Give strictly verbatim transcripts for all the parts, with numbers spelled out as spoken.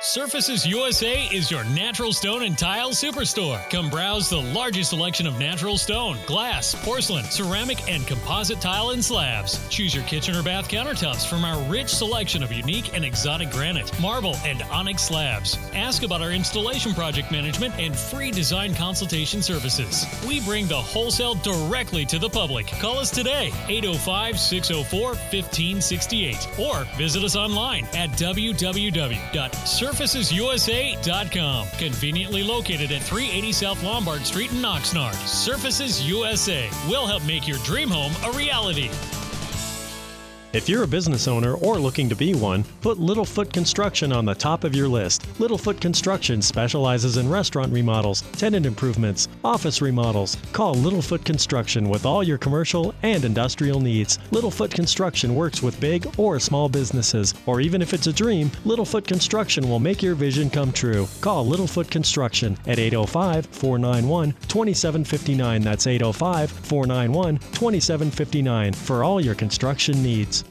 Surfaces U S A is your natural stone and tile superstore. Come browse the largest selection of natural stone, glass, porcelain, ceramic, and composite tile and slabs. Choose your kitchen or bath countertops from our rich selection of unique and exotic granite, marble, and onyx slabs. Ask about our installation project management and free design consultation services. We bring the wholesale directly to the public. Call us today, eight oh five, six oh four, one five six eight, or visit us online at w w w dot surfaces u s a dot com. Conveniently located at three eighty South Lombard Street in Oxnard. Surfaces U S A will help make your dream home a reality. If you're a business owner or looking to be one, put Littlefoot Construction on the top of your list. Littlefoot Construction specializes in restaurant remodels, tenant improvements, office remodels. Call Littlefoot Construction with all your commercial and industrial needs. Littlefoot Construction works with big or small businesses, or even if it's a dream, Littlefoot Construction will make your vision come true. Call Littlefoot Construction at eight oh five, four nine one, two seven five nine. That's eight oh five, four nine one, two seven five nine for all your construction needs.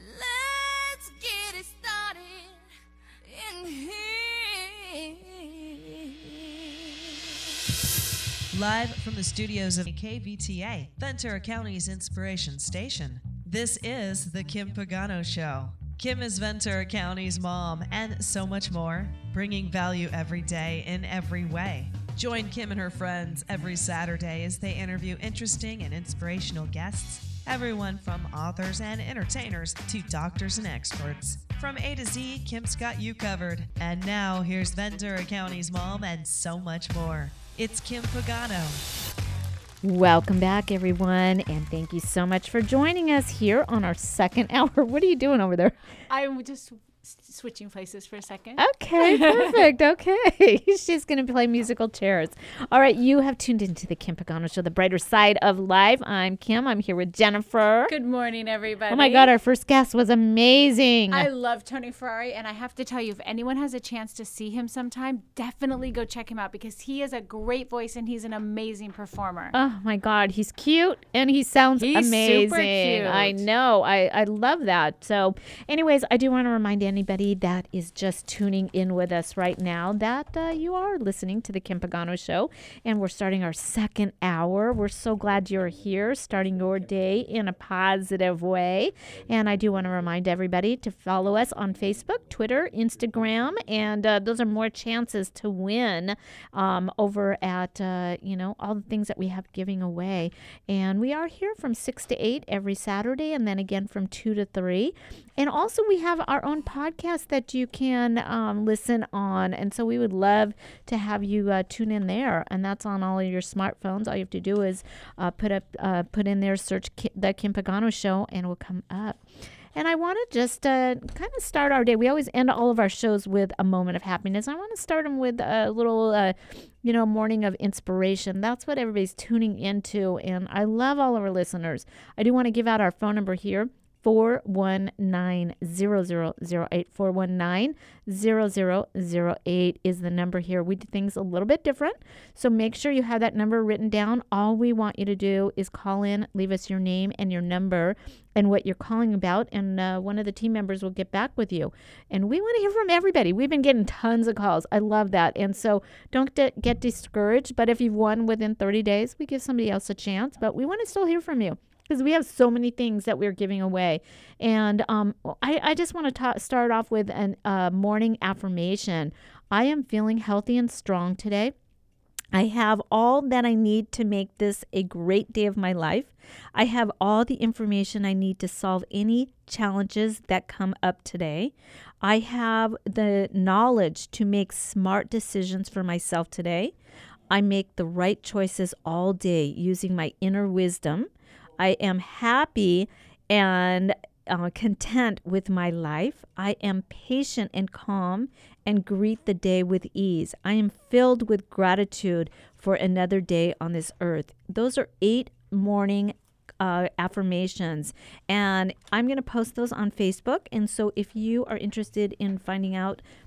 Live from the studios of K V T A, Ventura County's inspiration station, this is The Kim Pagano Show. Kim is Ventura County's mom and so much more, bringing value every day in every way. Join Kim and her friends every Saturday as they interview interesting and inspirational guests, everyone from authors and entertainers to doctors and experts. From A to Z, Kim's got you covered. And now, here's Ventura County's mom and so much more. It's Kim Pagano. Welcome back, everyone, and thank you so much for joining us here on our second hour. What are you doing over there? I'm just switching places for a second. Okay, perfect. Okay. She's going to play musical chairs. All right, you have tuned into the Kim Pagano Show, the brighter side of life. I'm Kim. I'm here with Jennifer. Good morning, everybody. Oh, my God. Our first guest was amazing. I love Tony Ferrari, and I have to tell you, if anyone has a chance to see him sometime, definitely go check him out because he has a great voice and he's an amazing performer. Oh, my God. He's cute, and he sounds he's amazing. Super cute. I know. I, I love that. So, anyways, I do want to remind anybody that is just tuning in with us right now that uh, you are listening to the Kim Pagano Show, and we're starting our second hour. We're so glad you're here, starting your day in a positive way. And I do want to remind everybody to follow us on Facebook, Twitter, Instagram, and uh, those are more chances to win um, over at, uh, you know, all the things that we have giving away. And we are here from six to eight every Saturday, and then again from two to three. And also we have our own podcast that you can um, listen on. And so we would love to have you uh, tune in there. And that's on all of your smartphones. All you have to do is uh, put up, uh, put in there, search Ki- The Kim Pagano Show, and it will come up. And I want to just uh, kind of start our day. We always end all of our shows with a moment of happiness. I want to start them with a little, uh, you know, morning of inspiration. That's what everybody's tuning into. And I love all of our listeners. I do want to give out our phone number here. four one nine, zero zero zero eight. four one nine, zero zero zero eight is the number here. We do things a little bit different, so make sure you have that number written down. All we want you to do is call in, leave us your name and your number and what you're calling about, and uh, one of the team members will get back with you. And we want to hear from everybody. We've been getting tons of calls. I love that. And so don't de- get discouraged, but if you've won within thirty days, we give somebody else a chance, but we want to still hear from you, because we have so many things that we're giving away. And um, I, I just want to ta- start off with a uh, morning affirmation. I am feeling healthy and strong today. I have all that I need to make this a great day of my life. I have all the information I need to solve any challenges that come up today. I have the knowledge to make smart decisions for myself today. I make the right choices all day using my inner wisdom. I am happy and uh, content with my life. I am patient and calm and greet the day with ease. I am filled with gratitude for another day on this earth. Those are eight morning uh, affirmations, and I'm going to post those on Facebook. And so if you are interested in finding out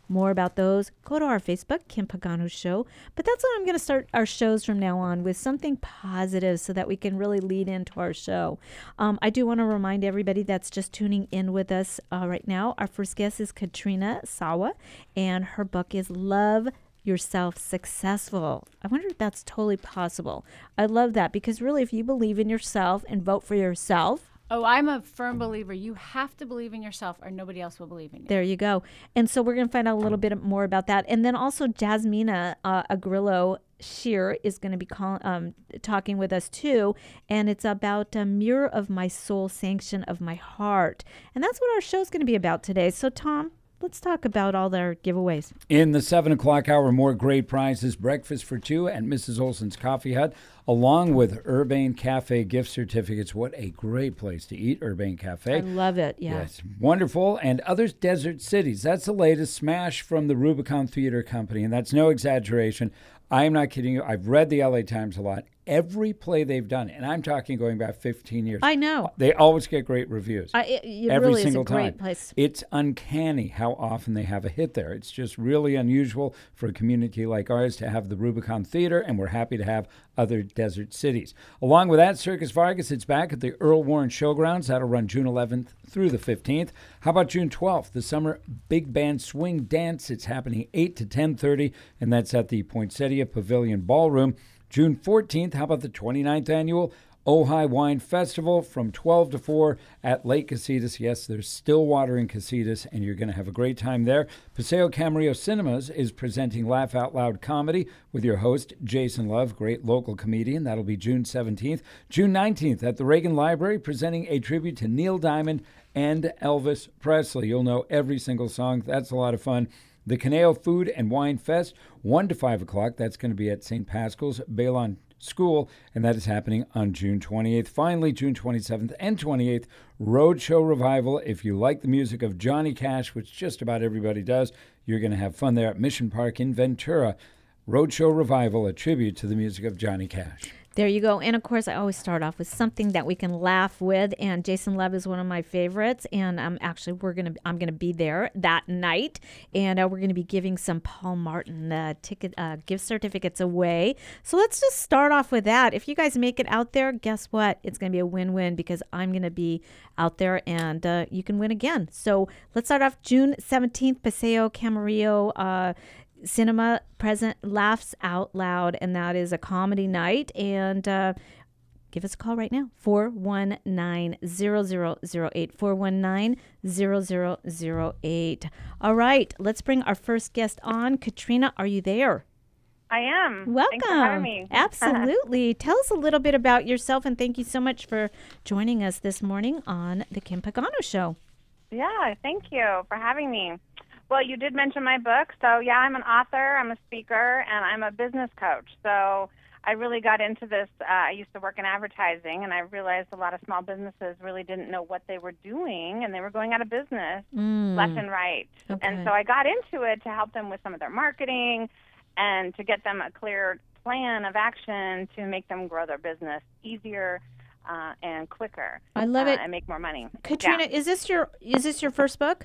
more about those, go to our Facebook, Kim Pagano Show. But that's what I'm going to start our shows from now on, with something positive so that we can really lead into our show. Um, I do want to remind everybody that's just tuning in with us uh, right now. Our first guest is Katrina Sawa, and her book is Love Yourself Successful. I wonder if that's totally possible. I love that, because really, if you believe in yourself and vote for yourself, Oh, I'm a firm believer. You have to believe in yourself or nobody else will believe in you. there you go. And so we're going to find out a little bit more about that. And then also Jasmina uh, Agrillo Shear is going to be call, um, talking with us too. And it's about a mirror of my soul, sanction of my heart. And that's what our show's going to be about today. So Tom, let's talk about all their giveaways. In the seven o'clock hour, more great prizes, breakfast for two at Missus Olson's Coffee Hut, along with Urbane Cafe gift certificates. What a great place to eat, Urbane Cafe. I love it, yeah. Yes, wonderful. And Other Desert Cities. That's the latest smash from the Rubicon Theater Company, and that's no exaggeration. I'm not kidding you. I've read the L A Times a lot. Every play they've done, and I'm talking going back fifteen years. I know. They always get great reviews. I, it it Every really single is a great time. place. It's uncanny how often they have a hit there. It's just really unusual for a community like ours to have the Rubicon Theater, and we're happy to have Other Desert Cities. Along with that, Circus Vargas, it's back at the Earl Warren Showgrounds. That'll run June eleventh through the fifteenth. How about June twelfth, the Summer Big Band Swing Dance? It's happening eight to ten thirty, and that's at the Poinsettia Pavilion Ballroom. June fourteenth, how about the twenty-ninth annual Ojai Wine Festival from twelve to four at Lake Casitas. Yes, there's still water in Casitas, and you're going to have a great time there. Paseo Camarillo Cinemas is presenting Laugh Out Loud Comedy with your host, Jason Love, great local comedian. That'll be June seventeenth. June nineteenth at the Reagan Library, presenting a tribute to Neil Diamond and Elvis Presley. You'll know every single song. That's a lot of fun. The Caneo Food and Wine Fest, one to five o'clock. That's going to be at Saint Pascal's Baylon School, and that is happening on June twenty-eighth. Finally, June twenty-seventh and twenty-eighth, Roadshow Revival. If you like the music of Johnny Cash, which just about everybody does, you're going to have fun there at Mission Park in Ventura. Roadshow Revival, a tribute to the music of Johnny Cash. There you go. And of course, I always start off with something that we can laugh with. And Jason Love is one of my favorites. And um, actually, we're gonna I'm gonna be there that night, and uh, we're gonna be giving some Paul Martin uh, ticket uh, gift certificates away. So let's just start off with that. If you guys make it out there, guess what? It's gonna be a win-win, because I'm gonna be out there, and uh, you can win again. So let's start off June seventeenth, Paseo Camarillo. Uh, Cinema present Laughs Out Loud, and that is a comedy night. And uh, give us a call right now, four one nine, zero zero zero eight, four one nine, zero zero zero eight. All right, let's bring our first guest on. Katrina, are you there? I am. Welcome. Thanks for having me. Absolutely. Tell us a little bit about yourself, and thank you so much for joining us this morning on the Kim Pagano Show. Yeah, thank you for having me. Well, you did mention my book. So, yeah, I'm an author, I'm a speaker, and I'm a business coach. So I really got into this. Uh, I used to work in advertising, and I realized a lot of small businesses really didn't know what they were doing, and they were going out of business Mm. left and right. Okay. And so I got into it to help them with some of their marketing and to get them a clear plan of action to make them grow their business easier uh, and quicker. I love uh, it. And make more money. Katrina, Yeah. is this your is this your first book?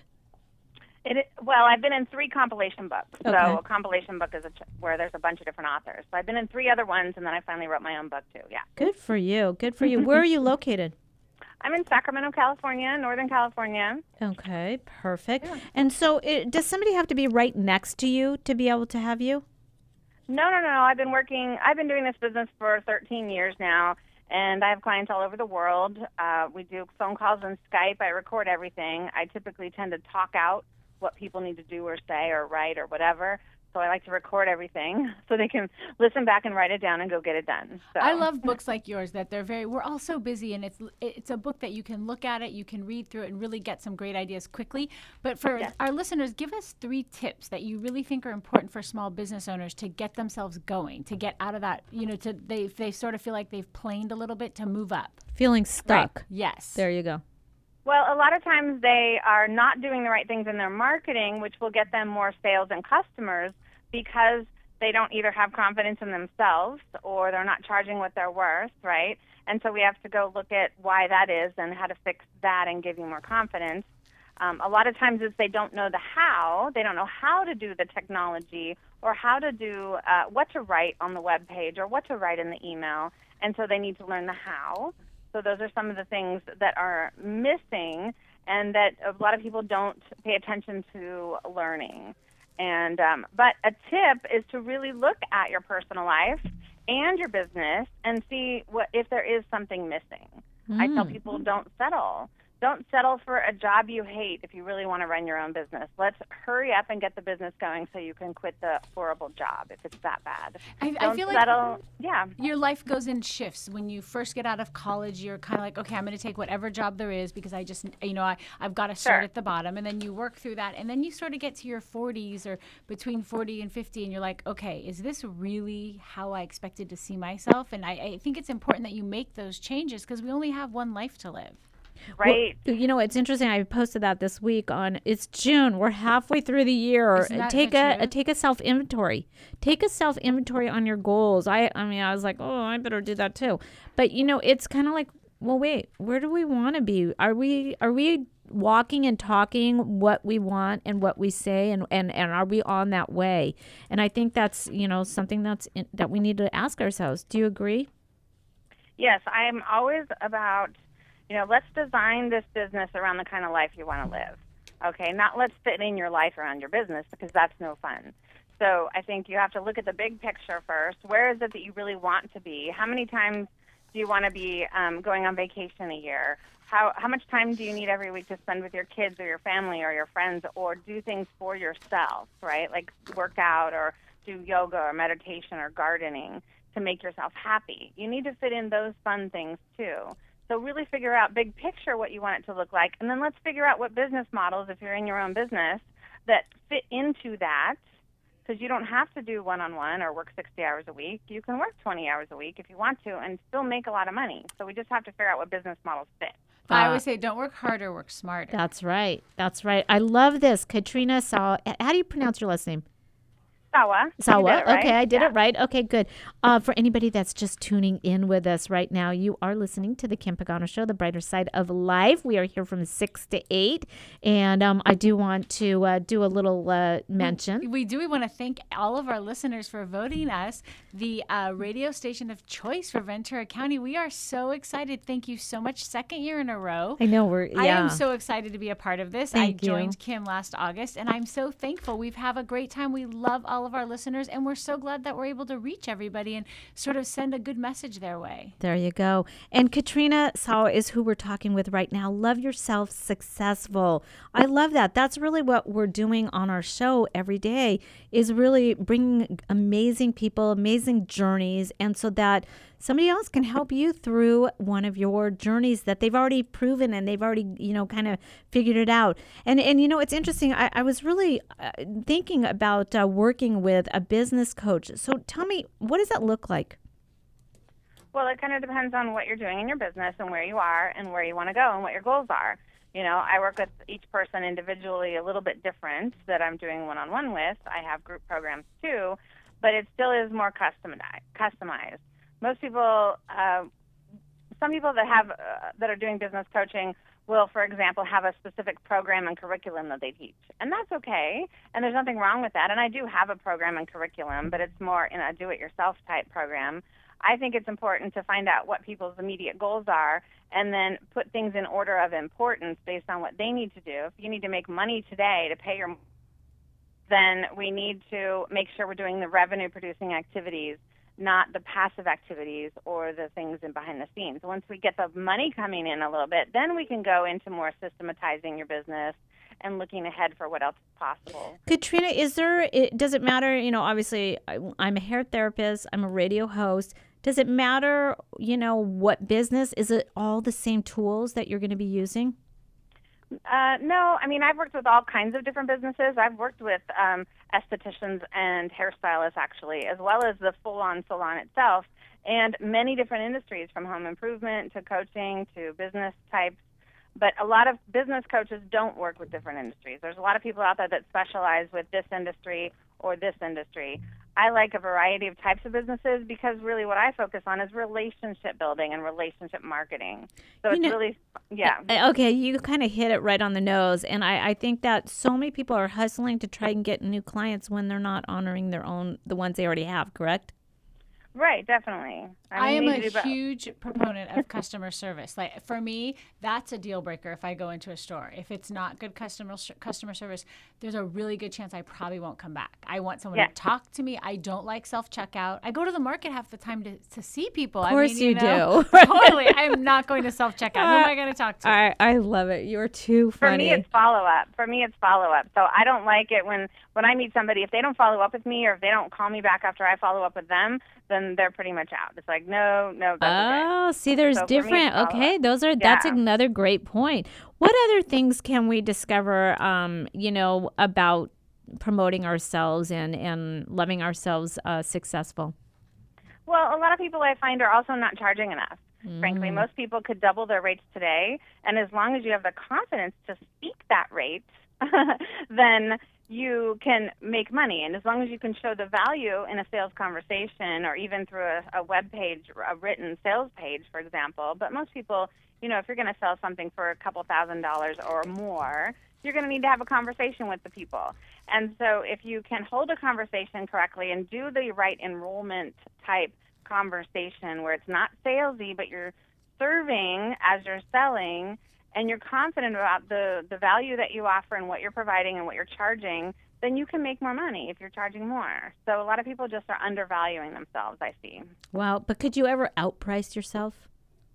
It is, well, I've been in three compilation books. Okay. So a compilation book is a ch- where there's a bunch of different authors. So I've been in three other ones, and then I finally wrote my own book, too. Yeah. Good for you. Good for you. Where are you located? I'm in Sacramento, California, Northern California. Okay, perfect. And so it, does somebody have to be right next to you to be able to have you? No, no, no. I've been working, I've been doing this business for thirteen years now, and I have clients all over the world. Uh, we do phone calls and Skype. I record everything. I typically tend to talk out what people need to do or say or write or whatever. So I like to record everything so they can listen back and write it down and go get it done. So. I love books like yours that they're very, we're all so busy, and it's it's a book that you can look at it, you can read through it, and really get some great ideas quickly. But for Yes. our listeners, give us three tips that you really think are important for small business owners to get themselves going, to get out of that, you know, to they they sort of feel like they've planed a little bit, to move up. Feeling stuck. Yes. There you go. Well, a lot of times they are not doing the right things in their marketing, which will get them more sales and customers, because they don't either have confidence in themselves or they're not charging what they're worth, right? And so we have to go look at why that is and how to fix that and give you more confidence. Um, a lot of times it's they don't know the how, they don't know how to do the technology or how to do uh, what to write on the web page or what to write in the email, and so they need to learn the how. So those are some of the things that are missing and that a lot of people don't pay attention to learning. And um, but a tip is to really look at your personal life and your business and see what if there is something missing. Mm. I tell people don't settle. Don't settle for a job you hate if you really want to run your own business. Let's hurry up and get the business going so you can quit the horrible job if it's that bad. I, Don't I feel settle. like yeah. your life goes in shifts. When you first get out of college, you're kind of like, okay, I'm going to take whatever job there is because I just, you know, I, I've got to start Sure. at the bottom. And then you work through that. And then you sort of get to your forties or between forty and fifty, and you're like, okay, is this really how I expected to see myself? And I, I think it's important that you make those changes because we only have one life to live. Right. Well, you know, it's interesting. I posted that this week on. It's June. We're halfway through the year. Isn't that Take the a, a truth? take a self inventory. Take a self inventory on your goals. I I mean, I was like, oh, I better do that too. But you know, it's kind of like, well, wait, where do we want to be? Are we are we walking and talking what we want and what we say, and and, and are we on that way? And I think that's, you know, something that's in, that we need to ask ourselves. Do you agree? Yes, I'm always about, you know, let's design this business around the kind of life you want to live. Okay, not let's fit in your life around your business because that's no fun. So I think you have to look at the big picture first. Where is it that you really want to be? How many times do you want to be um, going on vacation a year? How how much time do you need every week to spend with your kids or your family or your friends, or do things for yourself, right? Like work out or do yoga or meditation or gardening to make yourself happy. You need to fit in those fun things too. So really figure out big picture what you want it to look like, and then let's figure out what business models, if you're in your own business, that fit into that, because you don't have to do one-on-one or work sixty hours a week. You can work twenty hours a week if you want to and still make a lot of money. So we just have to figure out what business models fit. I Uh, always say, don't work harder, work smarter. That's right. That's right. I love this. Katrina Sawa. How do you pronounce your last name? Sawa. You Sawa. did it right. Okay, I did Yeah. it right. Okay, good. Uh, for anybody that's just tuning in with us right now, you are listening to the Kim Pagano Show, the brighter side of life. We are here from six to eight, and um, I do want to uh, do a little uh, mention. We do. We want to thank all of our listeners for voting us the uh, radio station of choice for Ventura County. We are so excited. Thank you so much. Second year in a row. I know we're. Yeah. I am so excited to be a part of this. Thank I you. joined Kim last August, and I'm so thankful. We've had a great time. We love all of our listeners, and we're so glad that we're able to reach everybody and sort of send a good message their way. There you go. And Katrina Sawa is who we're talking with right now. Love yourself, successful. I love that. That's really what we're doing on our show every day, is really bringing amazing people, amazing journeys, and so that somebody else can help you through one of your journeys that they've already proven and they've already, you know, kind of figured it out. And, and you know, it's interesting. I, I was really uh, thinking about uh, working with a business coach. So tell me, what does that look like? Well, it kind of depends on what you're doing in your business and where you are and where you want to go and what your goals are. You know, I work with each person individually a little bit different that I'm doing one-on-one with. I have group programs too, but it still is more customized. customized. Most people, uh, some people that have uh, that are doing business coaching will, for example, have a specific program and curriculum that they teach, and that's okay. And there's nothing wrong with that. And I do have a program and curriculum, but it's more in a do-it-yourself type program. I think it's important to find out what people's immediate goals are and then put things in order of importance based on what they need to do. If you need to make money today to pay your, then we need to make sure we're doing the revenue-producing activities, not the passive activities or the things in behind the scenes. Once we get the money coming in a little bit, then we can go into more systematizing your business and looking ahead for what else is possible. Katrina, is there, it, does it matter, you know, obviously I, I'm a hair therapist, I'm a radio host. Does it matter, you know, what business? Is it all the same tools that you're going to be using? Uh, no, I mean, I've worked with all kinds of different businesses. I've worked with um, estheticians and hairstylists, actually, as well as the full-on salon itself, and many different industries, from home improvement to coaching to business types. But a lot of business coaches don't work with different industries. There's a lot of people out there that specialize with this industry or this industry. I like a variety of types of businesses because really what I focus on is relationship building and relationship marketing. So You it's know- really, yeah. Uh, Okay, you kind of hit it right on the nose. And I, I think that so many people are hustling to try and get new clients when they're not honoring their own, the ones they already have, correct? Right, definitely. I mean, am we a need to do both. huge proponent of customer service. Like for me, that's a deal breaker if I go into a store. If it's not good customer customer service, there's a really good chance I probably won't come back. I want someone Yeah. to talk to me. I don't like self checkout. I go to the market half the time to, to see people. Of course I mean, you, you know, do. Totally. I'm not going to self checkout. Who am I going to talk to? I, I love it. You're too For funny. me, it's follow up. For me, it's follow up. So I don't like it when when I meet somebody, if they don't follow up with me or if they don't call me back after I follow up with them, then they're pretty much out. It's like, no, no, that's okay. Oh, see, there's So for me, it's different. follow Okay, up. those are that's Yeah. another great point. What other things can we discover? Um, you know, about promoting ourselves and and loving ourselves uh, successful. Well, a lot of people I find are also not charging enough. Frankly, most people could double their rates today, and as long as you have the confidence to speak that rate, then you can make money. And as long as you can show the value in a sales conversation or even through a, a web page, a written sales page, for example. But most people, you know, if you're going to sell something for a couple thousand dollars or more, you're going to need to have a conversation with the people. And so if you can hold a conversation correctly and do the right enrollment type conversation where it's not salesy, but you're serving as you're selling, and you're confident about the, the value that you offer and what you're providing and what you're charging, then you can make more money if you're charging more. So a lot of people just are undervaluing themselves, I see. Wow, but could you ever outprice yourself?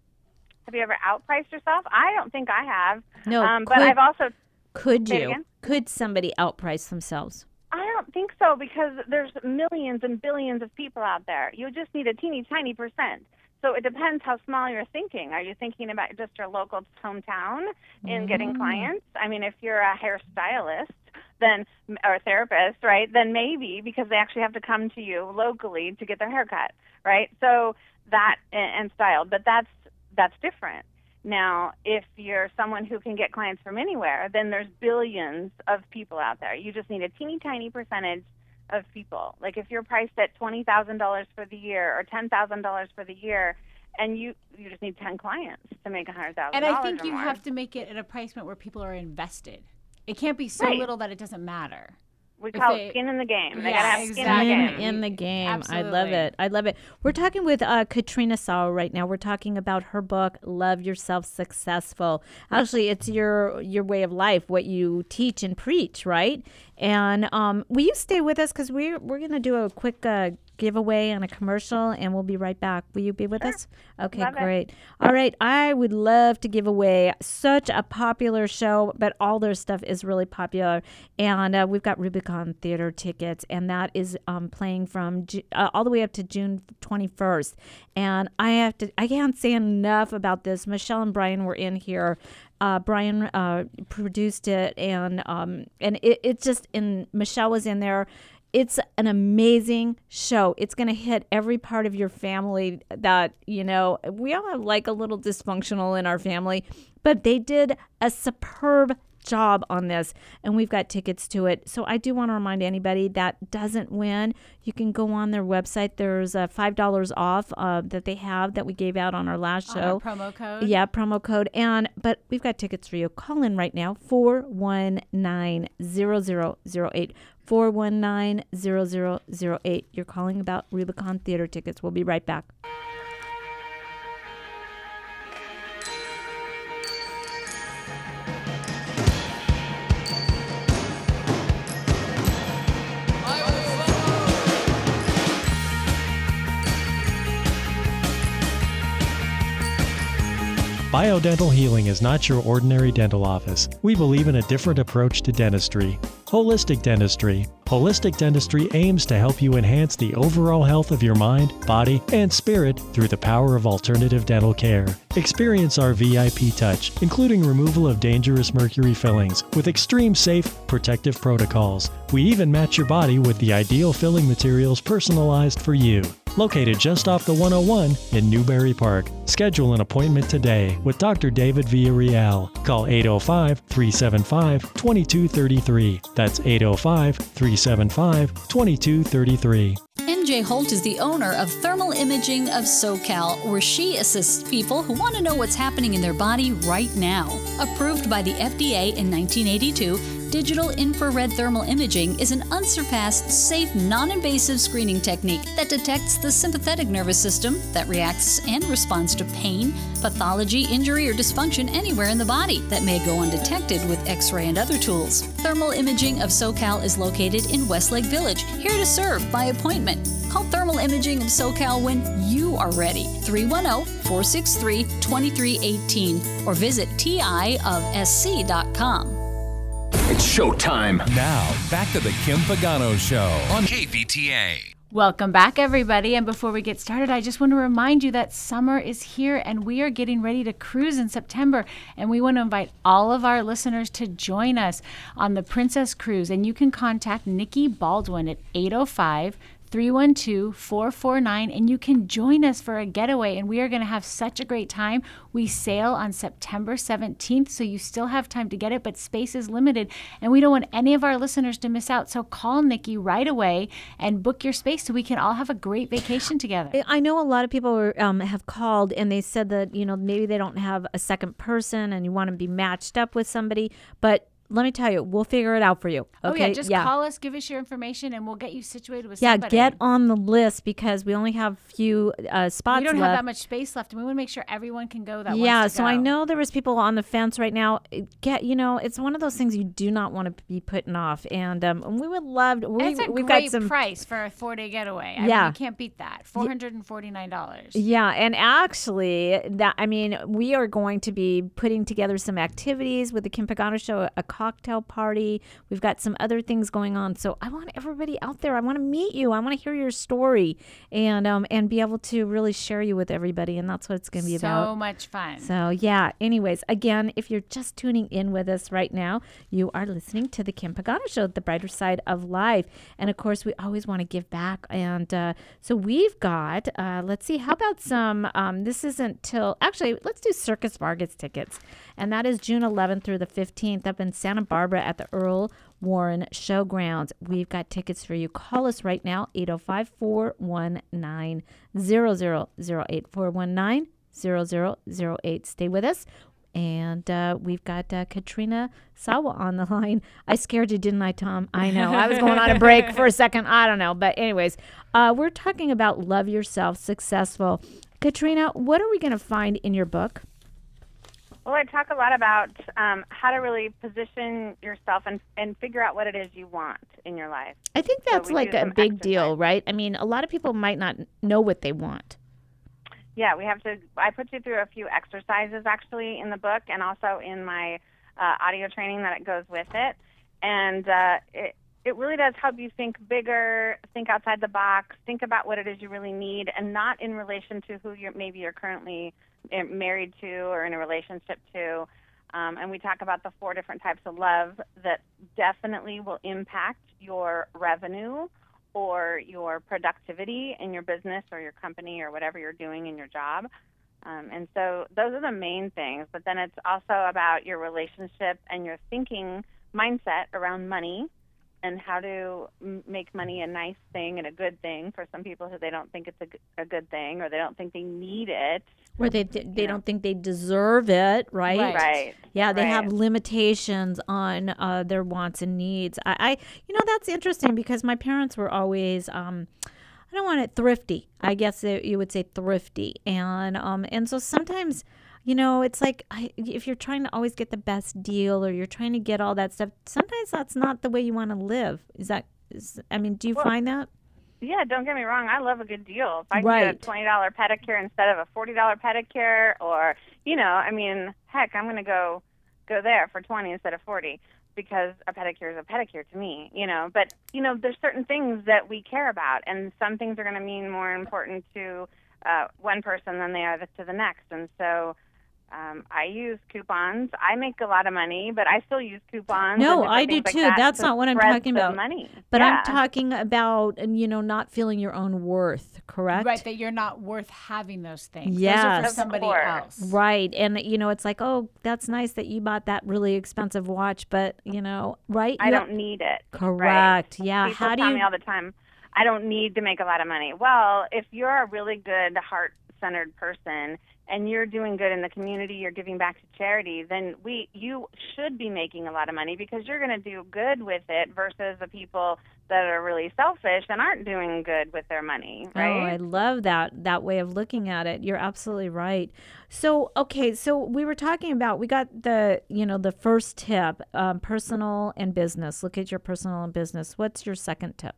Have you ever outpriced yourself? I don't think I have. No, Um, but could- I've also... Could Say it you? again? Could somebody outprice themselves? I don't think so because there's millions and billions of people out there. You just need a teeny tiny percent. So it depends how small you're thinking. Are you thinking about just your local hometown in getting clients? I mean, if you're a hairstylist, then or a therapist, right? Then maybe because they actually have to come to you locally to get their hair cut, right? So that and, and styled, but that's that's different. Now, if you're someone who can get clients from anywhere, then there's billions of people out there. You just need a teeny tiny percentage of people. Like if you're priced at twenty thousand dollars for the year or ten thousand dollars for the year, and you, you just need ten clients to make one hundred thousand dollars And I think or you more. have to make it at a price point where people are invested. It can't be so Right. little that it doesn't matter. We if call they- it skin in the game. They Yeah, gotta have skin exactly. in the Skin game. in the game. I love Absolutely. it. I love it. We're talking with uh, Katrina Saul right now. We're talking about her book, Love Yourself Successful. Actually, it's your your way of life, what you teach and preach, right? And um, will you stay with us because we're we're gonna do a quick uh, giveaway and a commercial, and we'll be right back. Will you be with us? Okay, Love it. great. All right, I would love to give away such a popular show, but all their stuff is really popular, and uh, we've got Rubicon Theater tickets, and that is um, playing from Ju- uh, all the way up to June twenty-first. And I have to, I can't say enough about this. Michelle and Brian were in here. Uh, Brian uh, produced it, and um, and it, it just and Michelle was in there. It's an amazing show. It's going to hit every part of your family that, you know, we all have like a little dysfunctional in our family, but they did a superb job on this, and we've got tickets to it. So I do want to remind anybody that doesn't win, you can go on their website. There's a five dollars off uh, that they have that we gave out on our last On our show. promo code. Yeah, promo code. And but we've got tickets for you. Call in right now, four one nine, zero zero zero eight. four one nine, zero zero zero eight. You're calling about Rubicon Theater tickets. We'll be right back. Biodental Healing is not your ordinary dental office. We believe in a different approach to dentistry. Holistic dentistry. Holistic dentistry aims to help you enhance the overall health of your mind, body, and spirit through the power of alternative dental care. Experience our V I P touch, including removal of dangerous mercury fillings with extreme safe, protective protocols. We even match your body with the ideal filling materials personalized for you. Located just off the one oh one in Newberry Park. Schedule an appointment today with Doctor David Villarreal. Call eight oh five, three seven five, two two three three. That's eight oh five, three seven five, two two three three. J. Holt is the owner of Thermal Imaging of SoCal, where she assists people who want to know what's happening in their body right now. Approved by the F D A in nineteen eighty-two, digital infrared thermal imaging is an unsurpassed, safe, non-invasive screening technique that detects the sympathetic nervous system that reacts and responds to pain, pathology, injury, or dysfunction anywhere in the body that may go undetected with X-ray and other tools. Thermal Imaging of SoCal is located in Westlake Village, here to serve by appointment. Call Thermal Imaging of SoCal when you are ready. three one zero, four six three, two three one eight or visit T I of S C dot com. It's showtime. Now, back to the Kim Pagano Show on K V T A. Welcome back, everybody. And before we get started, I just want to remind you that summer is here and we are getting ready to cruise in September. And we want to invite all of our listeners to join us on the Princess Cruise. And you can contact Nikki Baldwin at eight oh five, three one two, four four nine, and you can join us for a getaway, and we are going to have such a great time. We sail on September seventeenth, so you still have time to get it, but space is limited, and we don't want any of our listeners to miss out. So call Nikki right away and book your space so we can all have a great vacation together. I know a lot of people are, um, have called, and they said that, you know, maybe they don't have a second person and you want to be matched up with somebody, but let me tell you, we'll figure it out for you. Okay? Oh, yeah, just yeah. call us, give us your information, and we'll get you situated with yeah, somebody. Yeah, get on the list because we only have a few uh, spots left. We don't have that much space left, and we want to make sure everyone can go that Yeah, wants to so go. I know there was people on the fence right now. Get, you know, it's one of those things you do not want to be putting off, and um, we would love to. We, and it's a we've great got some price for a four-day getaway. I yeah. mean, you can't beat that. four hundred forty-nine dollars. Yeah, and actually, that I mean, we are going to be putting together some activities with the Kim Pagano Show, a cocktail party. We've got some other things going on. So I want everybody out there. I want to meet you. I want to hear your story and um and be able to really share you with everybody. And that's what it's going to be so about. So much fun. So yeah. Anyways, again, if you're just tuning in with us right now, you are listening to the Kim Pagano Show, the brighter side of life. And of course, we always want to give back. And uh, so we've got, uh, let's see, how about some, um, this isn't till, actually, let's do Circus Vargas tickets. And that is June eleventh through the fifteenth up in Santa Barbara at the Earl Warren Showgrounds. We've got tickets for you. Call us right now, eight oh five, four one nine, zero zero zero eight, four one nine, zero zero zero eight. Stay with us. And uh, we've got uh, Katrina Sawa on the line. I scared you, didn't I, Tom? I know. I was going on a break for a second. I don't know. But anyways, uh, we're talking about Love Yourself Successful. Katrina, what are we going to find in your book? Well, I talk a lot about um, how to really position yourself and, and figure out what it is you want in your life. I think that's so like a big exercise. deal, right? I mean, a lot of people might not know what they want. Yeah, we have to, I put you through a few exercises actually in the book and also in my uh, audio training that it goes with it. And uh, it, it really does help you think bigger, think outside the box, think about what it is you really need, and not in relation to who you're, maybe you're currently married to or in a relationship to. Um, and we talk about the four different types of love that definitely will impact your revenue or your productivity in your business or your company or whatever you're doing in your job. Um, and so those are the main things. But then it's also about your relationship and your thinking mindset around money and how to m- make money a nice thing and a good thing for some people who they don't think it's a, g- a good thing or they don't think they need it. Or they they you don't know. think they deserve it, right? Right. right. Yeah, they right. have limitations on uh, their wants and needs. I, I, you know, that's interesting because my parents were always, um, I don't want it thrifty. I guess they, you would say thrifty, and um, and so sometimes, you know, it's like I, if you're trying to always get the best deal or you're trying to get all that stuff, sometimes that's not the way you want to live. Is that? Is, I mean, do you well, find that? Yeah, don't get me wrong. I love a good deal. If I can right. get a twenty dollars pedicure instead of a forty dollars pedicure, or, you know, I mean, heck, I'm going to go go there for twenty instead of forty because a pedicure is a pedicure to me, you know. But, you know, there's certain things that we care about, and some things are going to mean more important to uh, one person than they are to the next. And so Um, I use coupons. I make a lot of money, but I still use coupons. No, and I do like too. that That's to not what I'm spread talking the about. Money. But yeah. I'm talking about, you know, not feeling your own worth, correct? Right, that you're not worth having those things. Yes. Those are for Of somebody course. else. Right. And, you know, it's like, oh, that's nice that you bought that really expensive watch, but, you know, right? I You don't need it. Correct. Right. Yeah. People How do tell you? me all the time, I don't need to make a lot of money. Well, if you're a really good, heart-centered person and you're doing good in the community, you're giving back to charity, then we you should be making a lot of money because you're going to do good with it versus the people that are really selfish and aren't doing good with their money, right? Oh, I love that that way of looking at it. You're absolutely right. So, okay, so we were talking about, we got the, you know, the first tip, um, personal and business. Look at your personal and business. What's your second tip?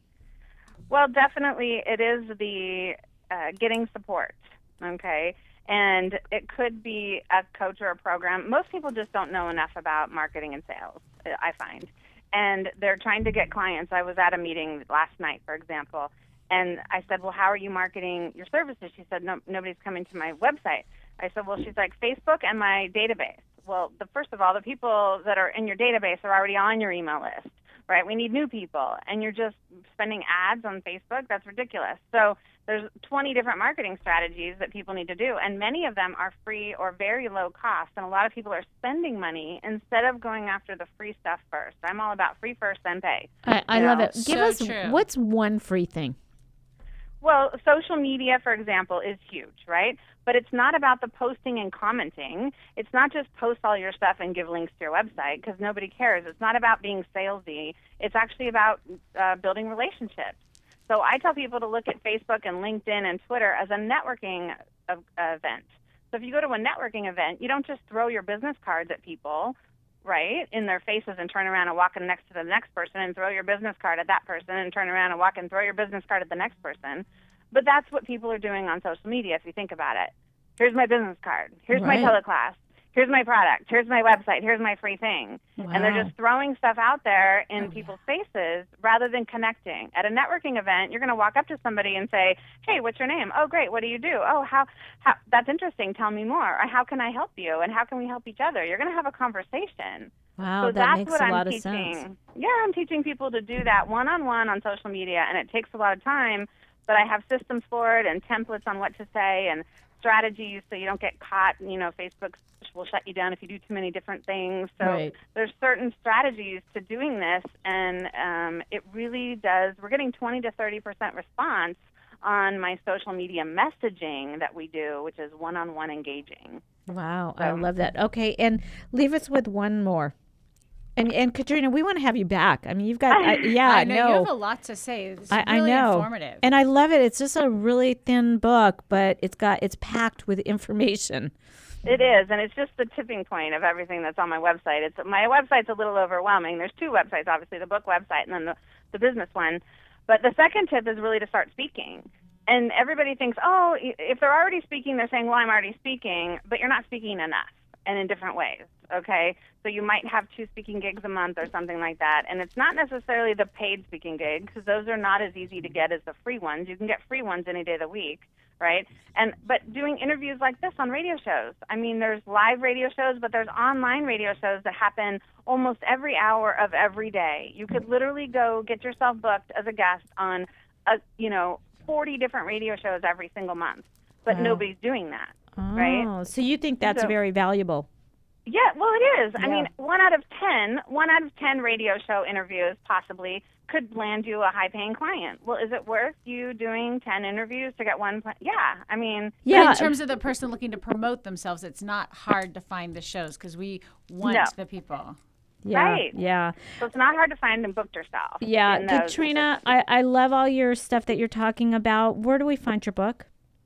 Well, definitely it is the uh, getting support, okay? And it could be a coach or a program. Most people just don't know enough about marketing and sales, I find. And they're trying to get clients. I was at a meeting last night, for example, and I said, well, how are you marketing your services? She said, no, nobody's coming to my website. I said, well, she's like, Facebook and my database. Well, the first of all, the people that are in your database are already on your email list, right? We need new people, and you're just spending ads on Facebook? That's ridiculous. So there's twenty different marketing strategies that people need to do, and many of them are free or very low cost, and a lot of people are spending money instead of going after the free stuff first. I'm all about free first, then pay. I, I love it. Give So us, true. what's one free thing? Well, social media, for example, is huge, right? But it's not about the posting and commenting. It's not just post all your stuff and give links to your website because nobody cares. It's not about being salesy. It's actually about uh, building relationships. So I tell people to look at Facebook and LinkedIn and Twitter as a networking uh, event. So if you go to a networking event, you don't just throw your business cards at people, right, in their faces and turn around and walk in next to the next person and throw your business card at that person and turn around and walk and throw your business card at the next person. But that's what people are doing on social media if you think about it. Here's my business card. Here's Right. my teleclass. Here's my product. Here's my website. Here's my free thing. Wow. And they're just throwing stuff out there in Oh, people's faces rather than connecting. At a networking event, you're going to walk up to somebody and say, hey, what's your name? Oh, great. What do you do? Oh, how, how that's interesting. Tell me more. Or how can I help you? And how can we help each other? You're going to have a conversation. Wow, so that that's makes what a I'm lot of teaching. sense. Yeah, I'm teaching people to do that one-on-one on social media, and it takes a lot of time, but I have systems for it and templates on what to say and strategies so you don't get caught. You know, Facebook will shut you down if you do too many different things. So Right. there's certain strategies to doing this, and um, it really does. We're getting twenty to thirty percent response on my social media messaging that we do, which is one-on-one engaging. Wow, I So- love that. Okay, and leave us with one more. And and Katrina, we want to have you back. I mean, you've got I, yeah, I know no. you have a lot to say. It's I, really I know. informative. And I love it. It's just a really thin book, but it's got it's packed with information. It is, and it's just the tipping point of everything that's on my website. It's my website's a little overwhelming. There's two websites, obviously, the book website and then the, the business one. But the second tip is really to start speaking. And everybody thinks, oh, if they're already speaking, they're saying, well, I'm already speaking, but you're not speaking enough and in different ways, okay? So you might have two speaking gigs a month or something like that. And it's not necessarily the paid speaking gigs, because those are not as easy to get as the free ones. You can get free ones any day of the week, right? And but doing interviews like this on radio shows. I mean, there's live radio shows, but there's online radio shows that happen almost every hour of every day. You could literally go get yourself booked as a guest on, a, you know, forty different radio shows every single month, but Wow. nobody's doing that, Oh, right? so you think that's So- very valuable? Yeah, well, it is. I Yeah. mean, one out of ten, one out of ten radio show interviews possibly could land you a high-paying client. Well, is it worth you doing ten interviews to get one? Pla- yeah, I mean, But Yeah. in terms of the person looking to promote themselves, it's not hard to find the shows because we want No. the people. Yeah. Right. Yeah. so it's not hard to find and book yourself. Yeah. in those- Katrina, I, I love all your stuff that you're talking about. Where do we find your book?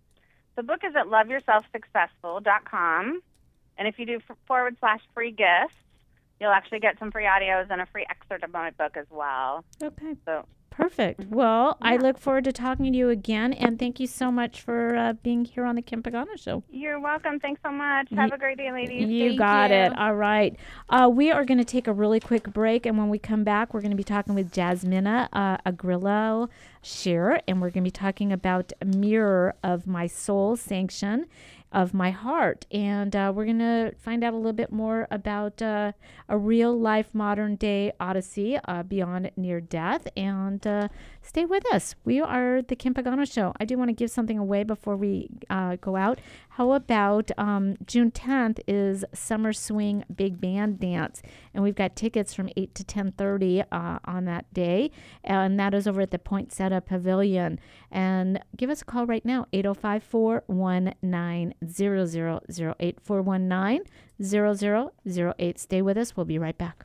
The book is at love yourself successful dot com, and if you do f- forward slash free gifts, you'll actually get some free audios and a free excerpt of my book as well. Okay. So Perfect. Well, I look forward to talking to you again, and thank you so much for uh, being here on the Kim Pagano Show. you're welcome. Thanks so much. Have a great day, ladies. You Thank got you. it. All right. Uh, we are going to take a really quick break, and when we come back, we're going to be talking with Jasmina uh, Agrillo Shearer, and we're going to be talking about Mirror of My Soul Sanction. of my heart. And uh, we're going to find out a little bit more about uh, a real life modern day odyssey uh, beyond near death. And uh, stay with us. We are the Kim Pagano Show. I do want to give something away before we uh, go out. How about um, June tenth is Summer Swing Big Band Dance, and we've got tickets from eight to ten thirty uh, on that day, and that is over at the Poinsettia Pavilion. And give us a call right now, eight oh five, four one nine, zero zero zero eight, four one nine, zero zero zero eight. Stay with us. We'll be right back.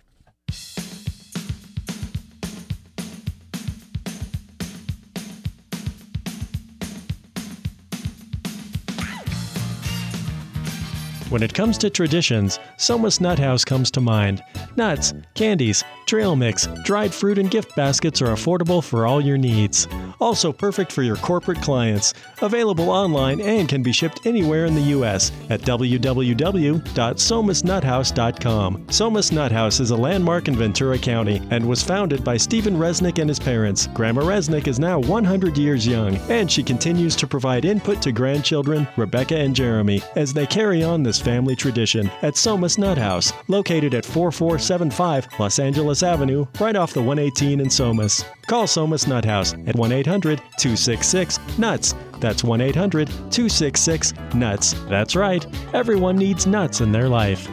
When it comes to traditions, Soma's Nut House comes to mind. Nuts, candies, trail mix, dried fruit, and gift baskets are affordable for all your needs. Also perfect for your corporate clients. Available online and can be shipped anywhere in the U S at w w w dot somas nut house dot com. Soma's Nut House is a landmark in Ventura County and was founded by Stephen Resnick and his parents. Grandma Resnick is now one hundred years young, and she continues to provide input to grandchildren, Rebecca and Jeremy, as they carry on this family tradition at Soma's Nut House, located at forty-four seventy-five Los Angeles Avenue, right off the one eighteen in Somas. Call Soma's Nut House at one eight hundred, two six six, nuts. That's one eight hundred, two six six, nuts. That's right. Everyone needs nuts in their life.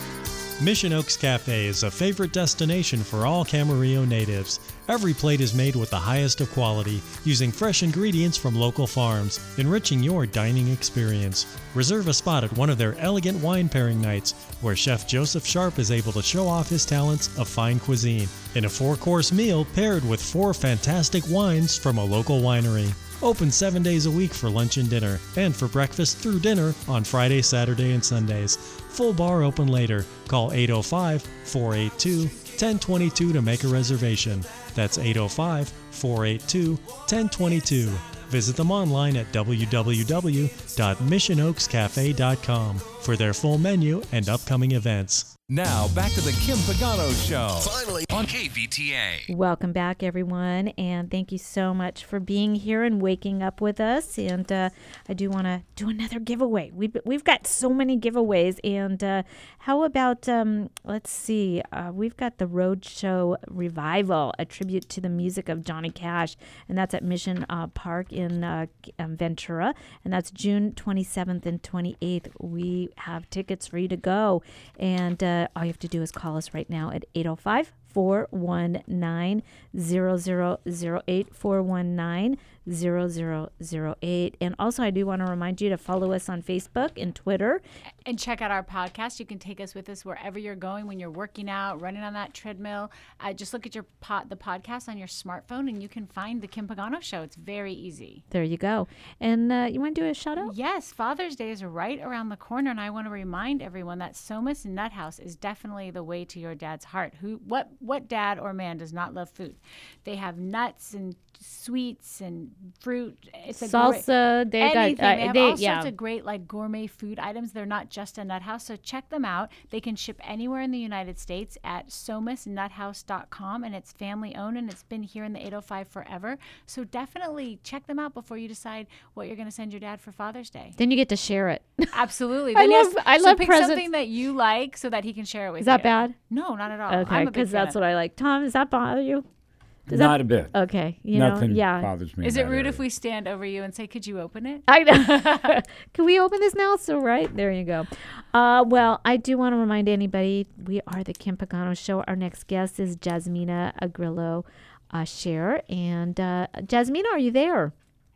Mission Oaks Cafe is a favorite destination for all Camarillo natives. Every plate is made with the highest of quality, using fresh ingredients from local farms, enriching your dining experience. Reserve a spot at one of their elegant wine pairing nights, where Chef Joseph Sharp is able to show off his talents of fine cuisine in a four-course meal paired with four fantastic wines from a local winery. Open seven days a week for lunch and dinner, and for breakfast through dinner on Friday, Saturday, and Sundays. Full bar open later. Call eight oh five, four eight two, one oh two two to make a reservation. That's eight oh five, four eight two, one oh two two. Visit them online at w w w dot mission oaks cafe dot com for their full menu and upcoming events. Now, back to the Kim Pagano Show. Finally, on K V T A. Welcome back, everyone, and thank you so much for being here and waking up with us. And uh, I do want to do another giveaway. We've, we've got so many giveaways. And uh, how about, um, let's see, uh, we've got the Roadshow Revival, a tribute to the music of Johnny Cash, and that's at Mission uh, Park in uh, um, Ventura, and that's June twenty-seventh and twenty-eighth. We have tickets for you to go, and uh, all you have to do is call us right now at eight oh five, four one nine, zero zero zero eight, four one nine, zero zero zero eight. And also, I do want to remind you to follow us on Facebook and Twitter. And check out our podcast. You can take us with us wherever you're going when you're working out, running on that treadmill. Uh, just look at your pod, the podcast on your smartphone, and you can find the Kim Pagano Show. It's very easy. There you go. And uh, you want to do a shout out? Yes, Father's Day is right around the corner, and I want to remind everyone that Somas Nut House is definitely the way to your dad's heart. Who, what, what dad or man does not love food? They have nuts and sweets and fruit. It's a salsa. Great, they anything. got uh, they have they, all yeah. sorts of great like gourmet food items. They're not just a nut house, so check them out. They can ship anywhere in the United States at somas nut house dot com, and it's family owned, and it's been here in the eight oh five forever. So definitely check them out before you decide what you're going to send your dad for Father's Day. Then you get to share it. Absolutely. I Then love. yes, I so love pick presents. something that you like so that he can share it with you. Is that bad? No, not at all. Okay, because that's what I like. Tom, does that bother you? Does Not that, a bit. Okay, you Nothing know, yeah. bothers me. Is it in that rude area. if we stand over you and say, "Could you open it?" I know. Can we open this now? So right there you go. Uh, well, I do want to remind anybody we are the Kim Pagano Show. Our next guest is Jasmina Agrillo uh, Scher, and uh, Jasmina, are you there?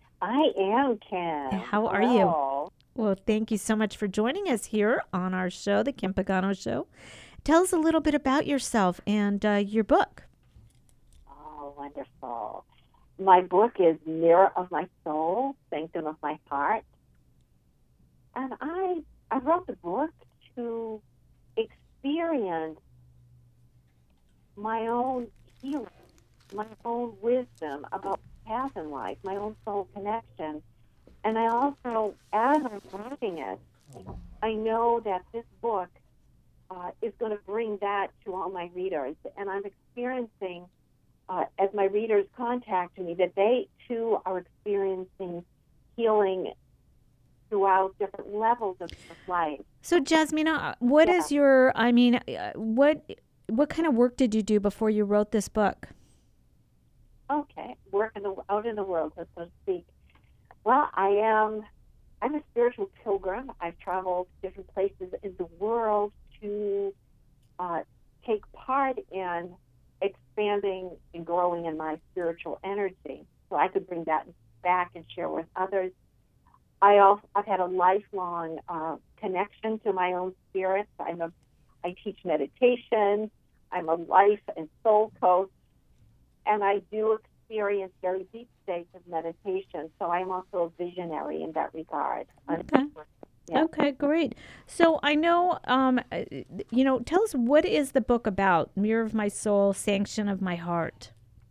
I am, Kim. How are Hello. you? Well, thank you so much for joining us here on our show, the Kim Pagano Show. Tell us a little bit about yourself and uh, your book. Oh, wonderful. My book is Mirror of My Soul, Sanctum of My Heart. And I, I wrote the book to experience my own healing, my own wisdom about path in life, my own soul connection. And I also, as I'm writing it, I know that this book uh, is going to bring that to all my readers. And I'm experiencing, uh, as my readers contact me, that they too are experiencing healing throughout different levels of life. So, Jasmina, what yeah. is your, I mean, what what kind of work did you do before you wrote this book? Okay, work in the, out in the world, so to speak. Well, I am, I'm a spiritual pilgrim. I've traveled to different places in the world to uh, take part in expanding and growing in my spiritual energy, so I could bring that back and share with others. I also, I've had a lifelong uh, connection to my own spirit. I'm a, I teach meditation. I'm a life and soul coach, and I do experience very deep states of meditation. So I'm also a visionary in that regard. Okay. Yeah. Okay, great. So I know, um, you know, tell us, what is the book about? Mirror of My Soul, Sanction of My Heart.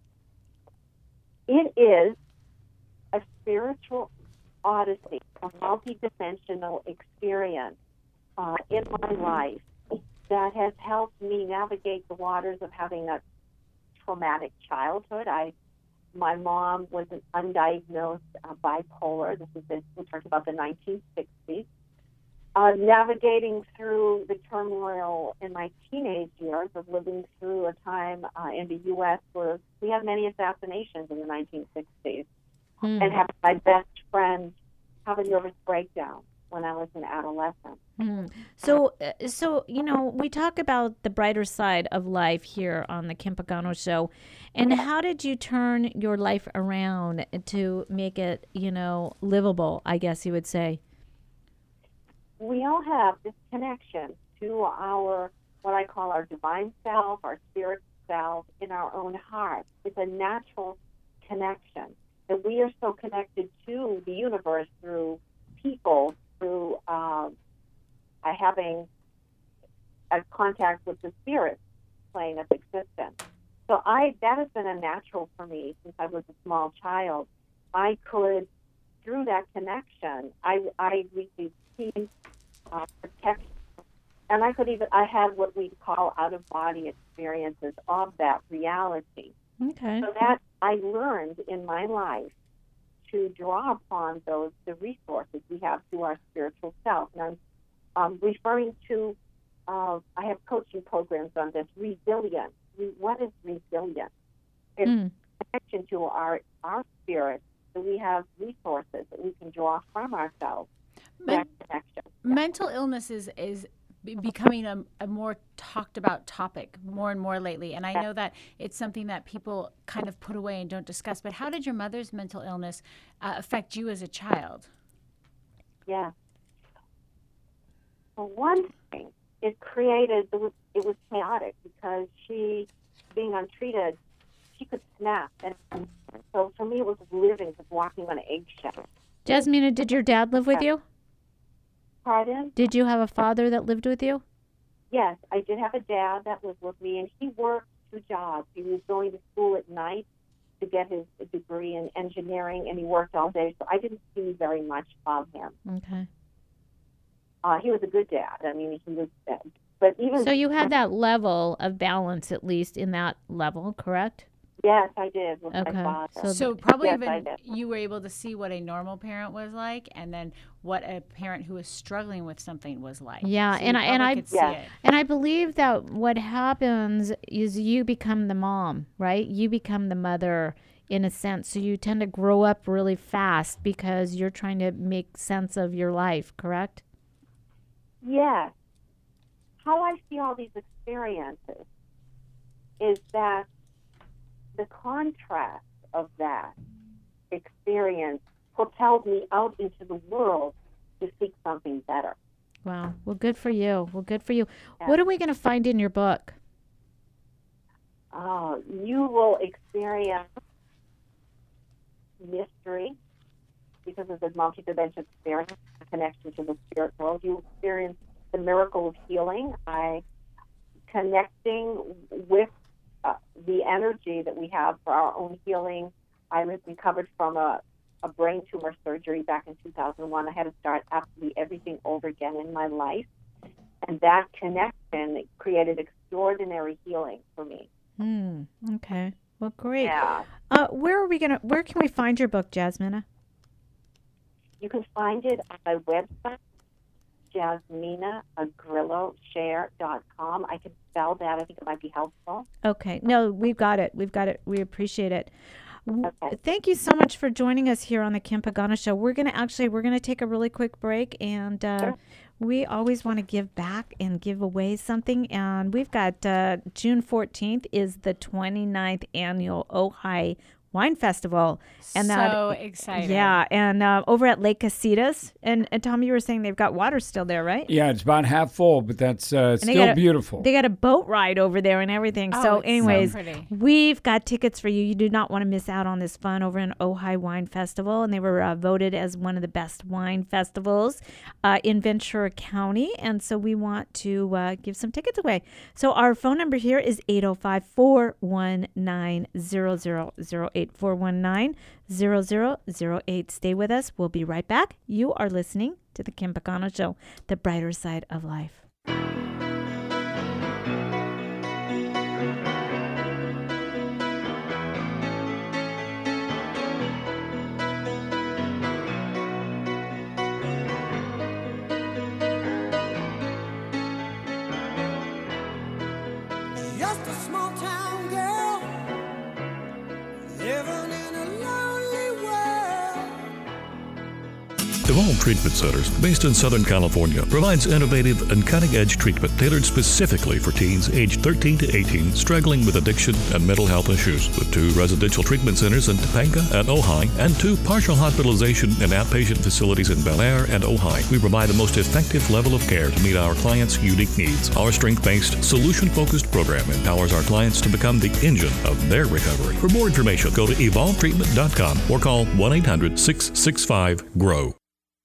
It is a spiritual odyssey, a multidimensional experience uh, in my life that has helped me navigate the waters of having a traumatic childhood. I, my mom was an undiagnosed uh, bipolar. This is the, we talked about the nineteen sixties. Uh, navigating through the turmoil in my teenage years of living through a time uh, in the U S where we had many assassinations in the nineteen sixties, mm. and having my best friend have a nervous breakdown when I was an adolescent. Mm. So, uh, so you know, we talk about the brighter side of life here on the Kim Pagano Show, and how did you turn your life around to make it, you know, livable, I guess you would say? We all have this connection to our, what I call our divine self, our spirit self, in our own heart. It's a natural connection. That we are so connected to the universe through people, through um, uh, having a contact with the spirit plane of existence. So I that has been a natural for me since I was a small child. I could, through that connection, I, I received peace, uh, protection, and I could even, I had what we call out-of-body experiences of that reality. Okay. So that I learned in my life to draw upon those, the resources we have through our spiritual self. And I'm um, referring to, uh, I have coaching programs on this, resilience. What is resilience? It's mm. a connection to our, our spirit, so we have resources that we can draw from ourselves. Men- connection. Mental illness is, is becoming a, a more talked about topic more and more lately. And I know that it's something that people kind of put away and don't discuss. But how did your mother's mental illness uh, affect you as a child? Yeah. For one thing, it created, it was, it was chaotic because she, being untreated, she could snap. And so for me, it was living, just walking on eggshells. Jasmina, did your dad live with you? Pardon? Did you have a father that lived with you? Yes, I did have a dad that lived with me, and he worked two jobs. He was going to school at night to get his degree in engineering, and he worked all day, so I didn't see very much of him. Okay. Uh, he was a good dad. I mean, he was, uh, but even... So you had that level of balance, at least, in that level, correct? Yes, I did with okay. my father. So, so probably yes, even you were able to see what a normal parent was like, and then what a parent who was struggling with something was like. Yeah, so and I and I yeah. and I believe that what happens is you become the mom, right? You become the mother in a sense. So you tend to grow up really fast because you're trying to make sense of your life, correct? Yes. How I see all these experiences is that the contrast of that experience propelled me out into the world to seek something better. Wow. Well, good for you. Well, good for you. Yeah. What are we going to find in your book? Uh, you will experience mystery because of the multidimensional experience, the connection to the spirit world. You experience the miracle of healing by connecting with Uh, the energy that we have for our own healing. I recovered from a, a brain tumor surgery back in two thousand one. I had to start absolutely everything over again in my life. And that connection created extraordinary healing for me. Hmm. Okay. Well, great. Yeah. Uh, where are we going to, where can we find your book, Jasmina? you can find it on my website, jasmina agrillo share dot com. I can spell that. I think it might be helpful. Okay. No, we've got it. We've got it. We appreciate it. Okay. Thank you so much for joining us here on the Kim Pagano Show. We're going to actually, we're going to take a really quick break, and uh, sure. we always want to give back and give away something. And we've got uh, June fourteenth is the twenty-ninth annual Ojai Wine Festival. And so that, exciting. Yeah. And uh, over at Lake Casitas. And, and Tom, you were saying they've got water still there, right? Yeah, it's about half full, but that's uh, still a, beautiful. They got a boat ride over there and everything. Oh, so it's anyways, so pretty. We've got tickets for you. You do not want to miss out on this fun over in Ojai Wine Festival. And they were uh, voted as one of the best wine festivals uh, in Ventura County. And so we want to uh, give some tickets away. So our phone number here is eight oh five, four one nine, zero zero zero eight, four one nine, zero zero zero eight. Stay with us. We'll be right back. You are listening to the Kim Pagano Show, the brighter side of life. Just a small town girl living in a lonely world. Duvall Treatment Centers, based in Southern California, provides innovative and cutting-edge treatment tailored specifically for teens aged thirteen to eighteen struggling with addiction and mental health issues. With two residential treatment centers in Topanga and Ojai, and two partial hospitalization and outpatient facilities in Bel Air and Ojai, we provide the most effective level of care to meet our clients' unique needs. Our strength-based, solution-focused program empowers our clients to become the engine of their recovery. For more information, go to evolve treatment dot com or call one eight hundred, six six five, G R O W.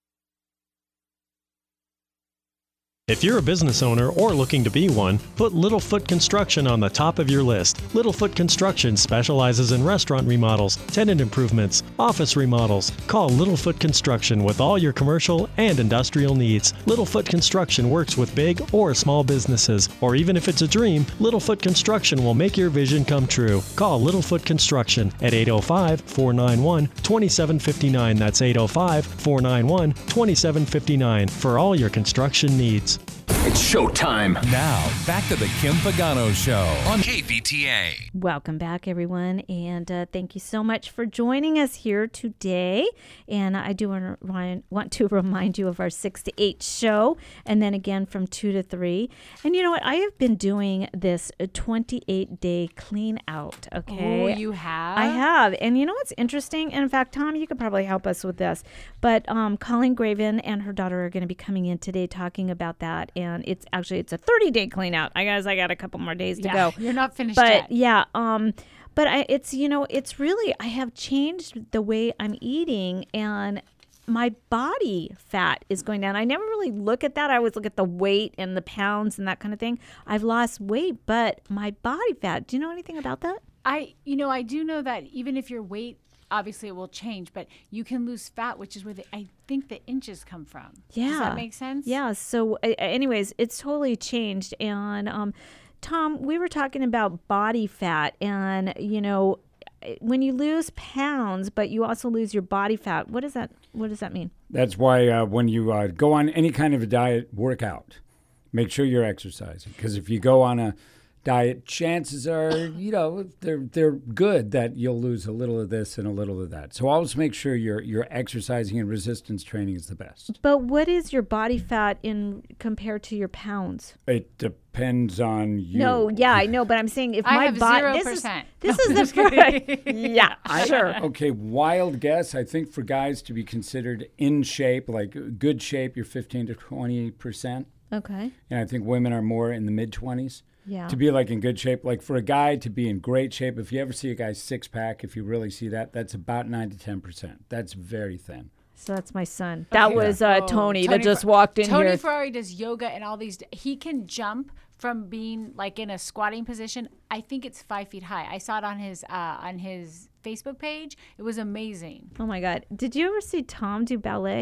If you're a business owner or looking to be one, put Littlefoot Construction on the top of your list. Littlefoot Construction specializes in restaurant remodels, tenant improvements, office remodels. Call Littlefoot Construction with all your commercial and industrial needs. Littlefoot Construction works with big or small businesses, or even if it's a dream, Littlefoot Construction will make your vision come true. Call Littlefoot Construction at eight oh five, four nine one, two seven five nine. That's eight oh five, four nine one, two seven five nine for all your construction needs. It's showtime. Now, back to the Kim Pagano Show on K V T A. Welcome back, everyone, and uh, thank you so much for joining us here today. And I do want to, want to remind you of our six to eight show, and then again from two to three. And you know what? I have been doing this twenty-eight day clean out, okay? Oh, you have? I have. And you know what's interesting? And in fact, Tom, you could probably help us with this. But um, Colleen Graven and her daughter are going to be coming in today talking about that. And it's actually, it's a thirty day clean out. I guess I got a couple more days to yeah, go. You're not finished but, yet. But yeah, um, but I, it's, you know, it's really, I have changed the way I'm eating, and my body fat is going down. I never really look at that. I always look at the weight and the pounds and that kind of thing. I've lost weight, but my body fat, do you know anything about that? I, you know, I do know that even if your weight, obviously it will change, but you can lose fat, which is where the, I think the inches come from. Yeah. Does that make sense? Yeah. So uh, anyways, it's totally changed. And um, Tom, we were talking about body fat, and, you know, when you lose pounds, but you also lose your body fat, what does that, what does that mean? That's why uh, when you uh, go on any kind of a diet, work out. Make sure you're exercising, because if you go on a diet, chances are, you know, they're they're good that you'll lose a little of this and a little of that. So always make sure you're you're exercising, and resistance training is the best. But what is your body fat in compared to your pounds? It depends on you. No, yeah, I know, but I'm saying if I my have body, zero this percent. is this No, is I'm the just kidding. first, yeah, I, sure. Okay, wild guess. I think for guys to be considered in shape, like good shape, you're fifteen to twenty percent. Okay. And I think women are more in the mid twenties. Yeah. To be like in good shape, like for a guy to be in great shape, if you ever see a guy's six pack, if you really see that, that's about nine to ten percent. That's very thin. So that's my son. That Okay. was uh, Oh, Tony, Tony that just Fer- walked in Tony here. Ferrari does yoga and all these. He can jump from being like in a squatting position. I think it's five feet high. I saw it on his uh, on his Facebook page. It was amazing. Oh my God! Did you ever see Tom do ballet?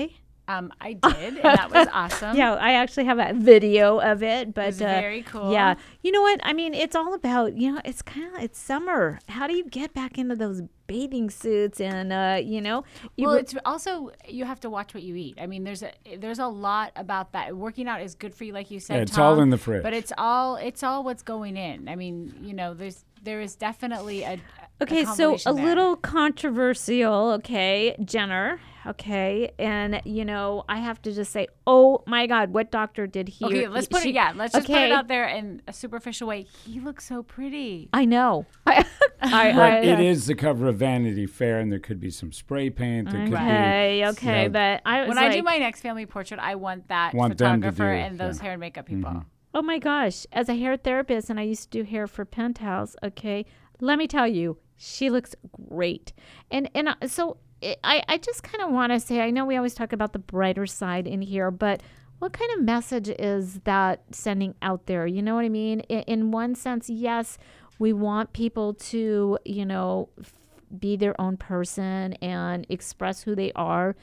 Um, I did, and that was awesome. Yeah, I actually have a video of it, but It was uh, very cool. Yeah, you know what? I mean, it's all about, you know, it's kind of it's summer. How do you get back into those bathing suits and uh, you know? You Well, were- it's also you have to watch what you eat. I mean, there's a there's a lot about that. Working out is good for you, like you said. Yeah, it's Tom, all in the fridge. But it's all it's all what's going in. I mean, you know, there's there is definitely a Okay, a so a combination there. little controversial, okay, Jenner, okay, and you know, I have to just say, oh my God, what doctor did he? Okay, or let's he- put she- it. Yeah, let's just put okay, it out there in a superficial way. He looks so pretty. I know. I, I, But I, it is the cover of Vanity Fair, and there could be some spray paint. There could be, Okay, you okay, know, but I was When like, I do my next family portrait, I want that Want them to photographer do it, and those yeah. hair and makeup people. oh my gosh, as a hair therapist, and I used to do hair for Penthouse, okay, let me tell you, she looks great. And and uh, so I, I just kind of want to say, I know we always talk about the brighter side in here, but what kind of message is that sending out there? You know what I mean? In, in one sense, yes, we want people to, you know, f- be their own person and express who they are.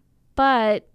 But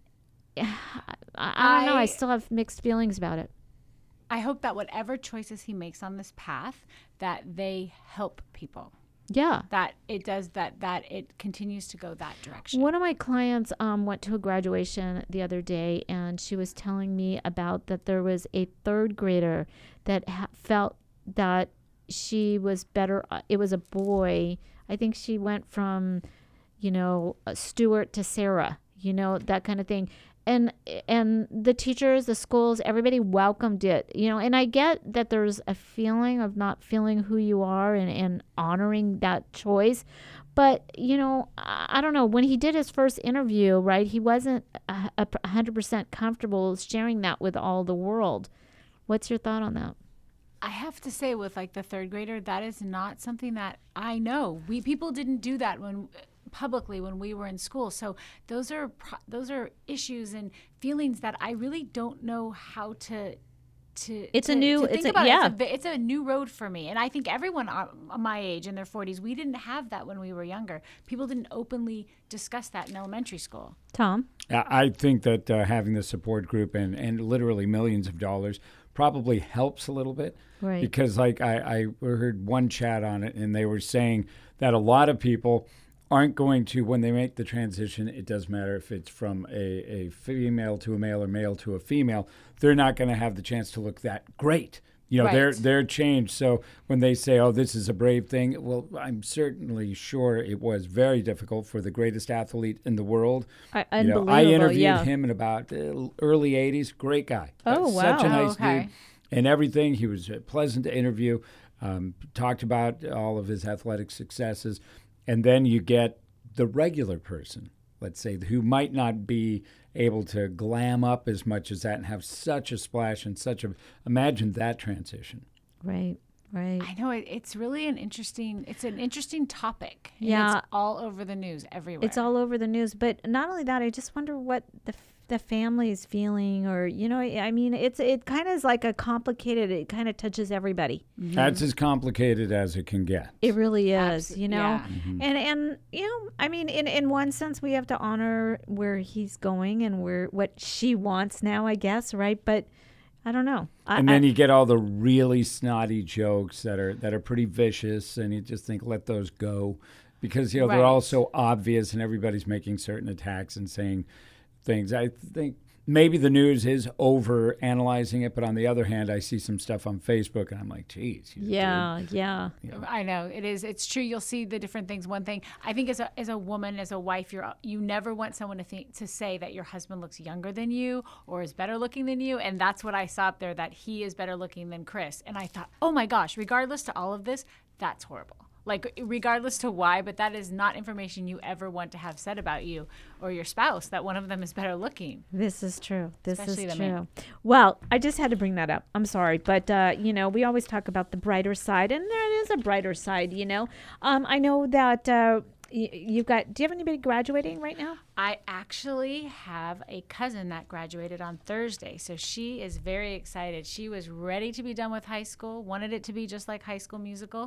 I, I don't know. I I- still have mixed feelings about it. I hope that whatever choices he makes on this path, that they help people. Yeah. That it does that. That it continues to go that direction. One of my clients um, went to a graduation the other day, and she was telling me about that there was a third grader that ha- felt that she was better. Uh, it was a boy. I think she went from, you know, uh, Stuart to Sarah, you know, that kind of thing. And and the teachers, the schools, everybody welcomed it, you know. And I get that there's a feeling of not feeling who you are and, and honoring that choice. But, you know, I, I don't know. When he did his first interview, right, he wasn't a, a one hundred percent comfortable sharing that with all the world. What's your thought on that? I have to say, with like the third grader, that is not something that I know. We people didn't do that when publicly when we were in school. So those are pro- those are issues and feelings that I really don't know how to. To, It's a to- new- to it's think a- about yeah. it. It's, a, bi- it's a new road for me, and I think everyone uh, my age in their forties, we didn't have that when we were younger. People didn't openly discuss that in elementary school. Tom? I I think that uh, having the support group and, and literally millions of dollars probably helps a little bit. Right. Because like I, I heard one chat on it, and they were saying that a lot of people aren't going to, when they make the transition, it doesn't matter if it's from a, a female to a male or male to a female, they're not going to have the chance to look that great. You know, Right. they're they're changed. So when they say, oh, this is a brave thing, well, I'm certainly sure it was very difficult for the greatest athlete in the world. I, You know, unbelievable, I interviewed yeah. him in about uh, early eighties. Great guy. Oh, Uh, Such a wow. nice Oh, okay. dude. And everything. He was uh, pleasant to interview. Um, talked about all of his athletic successes. And then you get the regular person, let's say, who might not be able to glam up as much as that and have such a splash and such a, imagine that transition. Right, right. I know it, it's really an interesting. It's an interesting topic. and Yeah. it's all over the news everywhere. It's all over the news. But not only that, I just wonder what the f- the family is feeling, or you know, I mean, it's it kind of is like a complicated. It kind of touches everybody. That's as complicated as it can get. It really is, Abs- you know. yeah. Mm-hmm. And and you know, I mean, in in one sense, we have to honor where he's going and where what she wants now, I guess, right? But I don't know. I, And then I, you get all the really snotty jokes that are that are pretty vicious, and you just think, let those go, because you know they're all Right. so obvious, and everybody's making certain attacks and saying things. I think maybe the news is over analyzing it, but on the other hand, I see some stuff on Facebook, and I'm like, geez. you yeah, yeah. I know it is. It's true. You'll see the different things. One thing I think, as a as a woman, as a wife, you're you never want someone to think to say that your husband looks younger than you or is better looking than you, and that's what I saw up there, that he is better looking than Chris. And I thought, oh my gosh, regardless to all of this, that's horrible. Like, regardless to why, but that is not information you ever want to have said about you or your spouse, that one of them is better looking. This is true. This Especially is the true. man. Well, I just had to bring that up. I'm sorry, but uh, you know, we always talk about the brighter side, and there is a brighter side. You know, um, I know that uh, y- you've got. Do you have anybody graduating right now? I actually have a cousin that graduated on Thursday, so she is very excited. She was ready to be done with high school, wanted it to be just like High School Musical,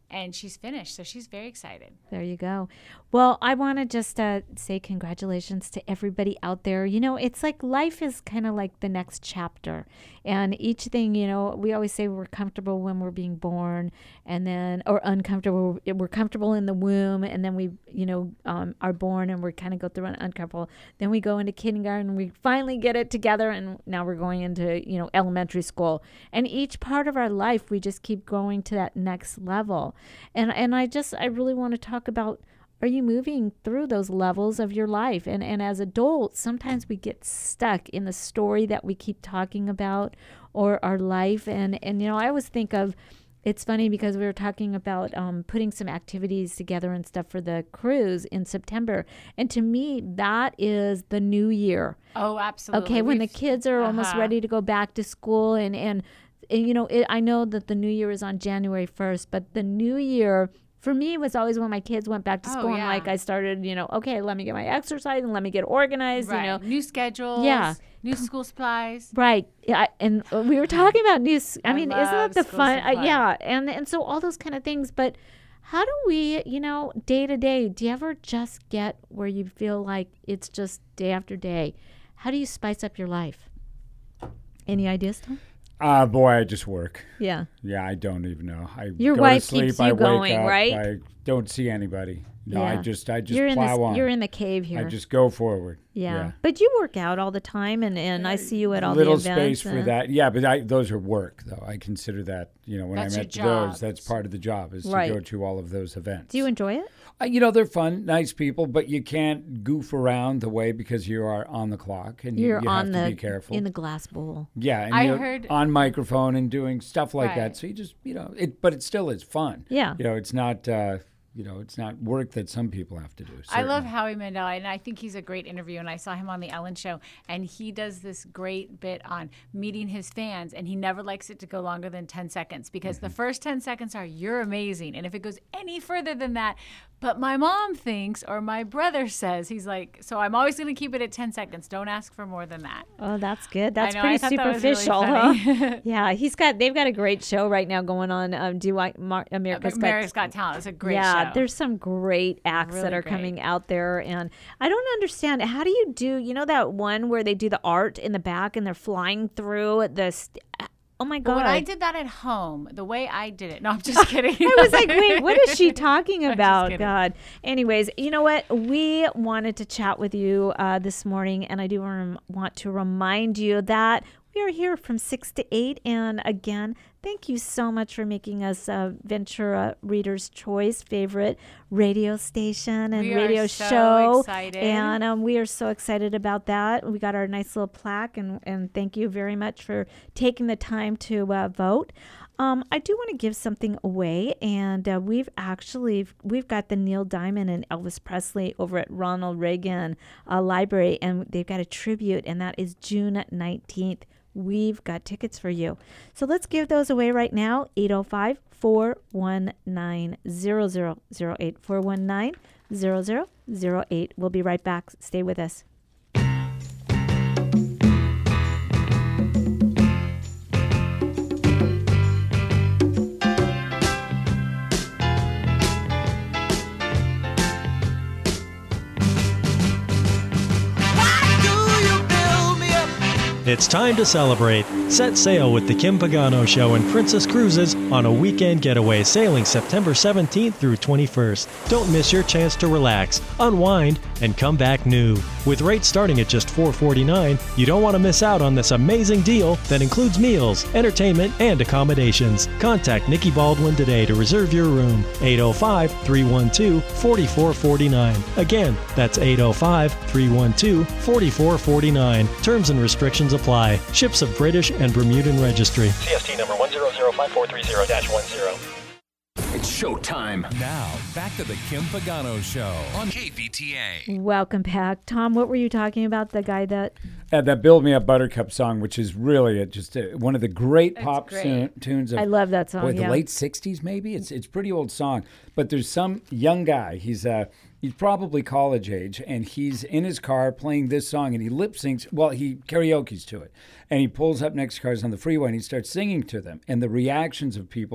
and she's finished. So she's very excited. There you go. Well, I want to just uh, say congratulations to everybody out there. You know, it's like life is kind of like the next chapter. And each thing, you know, we always say we're comfortable when we're being born and then, or uncomfortable. We're comfortable in the womb and then we, you know, um, are born and we kind of go through an uncomfortable. Then we go into kindergarten, we finally get it together and now we're going into, you know, elementary school. And each part of our life, we just keep going to that next level. And and I just, I really want to talk about, are you moving through those levels of your life? And and as adults, sometimes we get stuck in the story that we keep talking about or our life. And, and you know, I always think of, it's funny because we were talking about um, putting some activities together and stuff for the cruise in September. And to me, that is the new year. Oh, absolutely. Okay, when We've, the kids are uh-huh. almost ready to go back to school. And, and, and you know, it, I know that the new year is on January first, but the new year for me was always when my kids went back to school. Oh, yeah. And like I started, you know, okay, let me get my exercise and let me get organized, right. you know. New schedules. Yeah. New school supplies. Right. Yeah. And we were talking about new, I, I mean, isn't that the fun? Uh, yeah. And, and so all those kind of things. But how do we, you know, day to day, do you ever just get where you feel like it's just day after day? How do you spice up your life? Any ideas, Tom? Uh, boy, I just work. Yeah. Yeah, I don't even know. I Your go wife to sleep, keeps you I wake going, up, right? I don't see anybody. No, yeah. I just I just you're plow in this, on. You're in the cave here. I just go forward. Yeah. yeah. But you work out all the time, and, and I see you at all Little the events. Little space for that. Yeah, but I, those are work, though. I consider that, you know, when that's I'm at job. those, that's part of the job is right. to go to all of those events. Do you enjoy it? Uh, you know, they're fun, nice people, but you can't goof around the way because you are on the clock and you're you, you on have the, to be careful. in the glass bowl. Yeah, and I you're heard on microphone and doing stuff like right. that. So you just, you know, it, but it still is fun. Yeah. You know, it's not, uh, you know, it's not work that some people have to do. Certainly. I love Howie Mandel, and I think he's a great interview. And I saw him on the Ellen Show, and he does this great bit on meeting his fans, and he never likes it to go longer than ten seconds because mm-hmm. the first ten seconds are you're amazing, and if it goes any further than that, but my mom thinks or my brother says, he's like, so I'm always going to keep it at ten seconds. Don't ask for more than that. Oh, that's good. That's know, pretty superficial, that really huh? Yeah, he's got. They've got a great show right now going on. Um, do you like Mar- America's, uh, America's Got, Got Talent? It's a great yeah, show. Yeah, there's some great acts really that are great. coming out there, and I don't understand. How do you do? You know that one where they do the art in the back and they're flying through the. St- Oh my God. But when I did that at home, the way I did it, no, I'm just kidding. I was like, wait, what is she talking about? God. Anyways, you know what? We wanted to chat with you uh, this morning, and I do rem- want to remind you that we are here from six to eight. And again, thank you so much for making us uh, Ventura Reader's Choice favorite radio station and we radio are so show. Excited. And um, we are so excited about that. We got our nice little plaque, and, and thank you very much for taking the time to uh, vote. Um, I do want to give something away, and uh, we've actually we've got the Neil Diamond and Elvis Presley over at Ronald Reagan uh, Library, and they've got a tribute, and that is June nineteenth. We've got tickets for you. So let's give those away right now. eight oh five, four one nine, zero zero zero eight. four one nine, zero zero zero eight. We'll be right back. Stay with us. It's time to celebrate. Set sail with the Kim Pagano Show and Princess Cruises on a weekend getaway sailing September seventeenth through twenty-first. Don't miss your chance to relax, unwind, and come back new. With rates starting at just four dollars and forty-nine cents, you don't want to miss out on this amazing deal that includes meals, entertainment, and accommodations. Contact Nikki Baldwin today to reserve your room. eight oh five, three one two, four four four nine. Again, that's eight oh five, three one two, four four four nine. Terms and restrictions apply. Ships of British and Bermudan Registry. C S T number one zero zero five four three zero dash one zero. It's showtime. Now, back to the Kim Pagano Show on K V T A. Welcome back. Tom, what were you talking about? The guy that... Uh, that Build Me Up Buttercup song, which is really a, just a, one of the great That's pop great. Su- tunes of... I love that song, boy, yeah. the late sixties, maybe? It's it's a pretty old song. But there's some young guy. He's uh, he's probably college age, and he's in his car playing this song, and he lip syncs. Well, he karaoke's to it. And he pulls up next to cars on the freeway, and he starts singing to them. And the reactions of people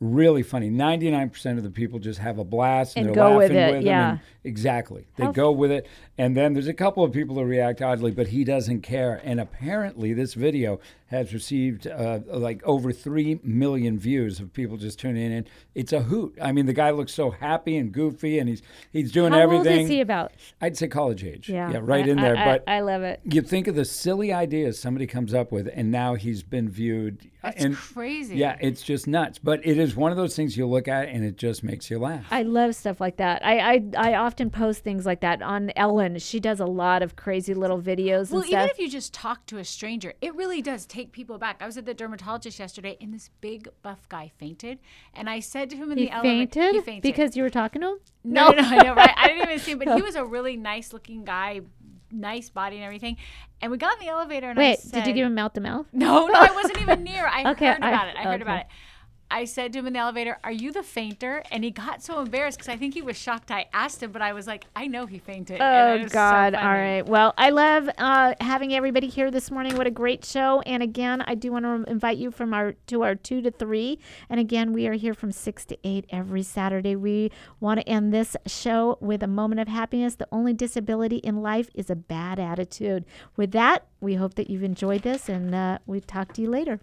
really funny. ninety-nine percent of the people just have a blast and, And they're go with laughing it, with him. yeah. And exactly. They How go with it. And then there's a couple of people who react oddly, but he doesn't care. And apparently this video has received uh, like over three million views of people just tuning in. It's a hoot. I mean, the guy looks so happy and goofy, and he's he's doing How everything. old is he about? I'd say college age. Yeah, Yeah, right I- in there. I- but I love it. You think of the silly ideas somebody comes up with, and now he's been viewed. That's and crazy. Yeah, it's just nuts. But it is one of those things you look at, and it just makes you laugh. I love stuff like that. I, I I often post things like that on Ellen. She does a lot of crazy little videos Well, and even stuff. if you just talk to a stranger, it really does take people back. I was at the dermatologist yesterday, and this big buff guy fainted, and I said to him in he the elevator, fainted he fainted because you were talking to him. No, no, no, I know, right? I didn't even see him, but he was a really nice-looking guy, nice body and everything. And we got in the elevator, and I Wait, said, did you give him mouth to mouth? No, no, I wasn't even near. I Okay, heard about I- it. I heard okay. about it. I said to him in the elevator, "Are you the fainter?" And he got so embarrassed because I think he was shocked I asked him, but I was like, "I know he fainted." And it Oh was so God! All funny. right. Well, I love uh, having everybody here this morning. What a great show! And again, I do want to invite you from our to our two to three. And again, we are here from six to eight every Saturday. We want to end this show with a moment of happiness. The only disability in life is a bad attitude. With that, we hope that you've enjoyed this, and uh, we talk to you later.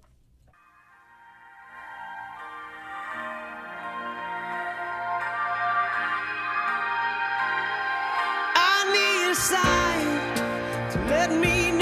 I need a sign to let me know